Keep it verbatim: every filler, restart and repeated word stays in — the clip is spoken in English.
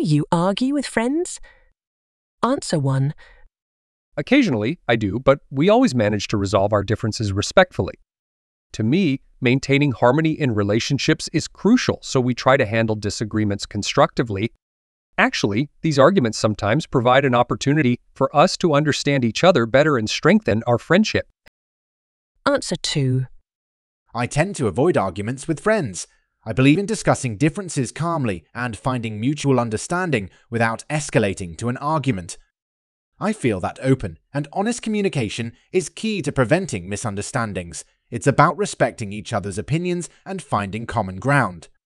you argue with friends? Answer one. Occasionally, I do, but we always manage to resolve our differences respectfully. To me, maintaining harmony in relationships is crucial, so we try to handle disagreements constructively. Actually, these arguments sometimes provide an opportunity for us to understand each other better and strengthen our friendship. Answer two. I tend to avoid arguments with friends. I believe in discussing differences calmly and finding mutual understanding without escalating to an argument. I feel that open and honest communication is key to preventing misunderstandings. It's about respecting each other's opinions and finding common ground.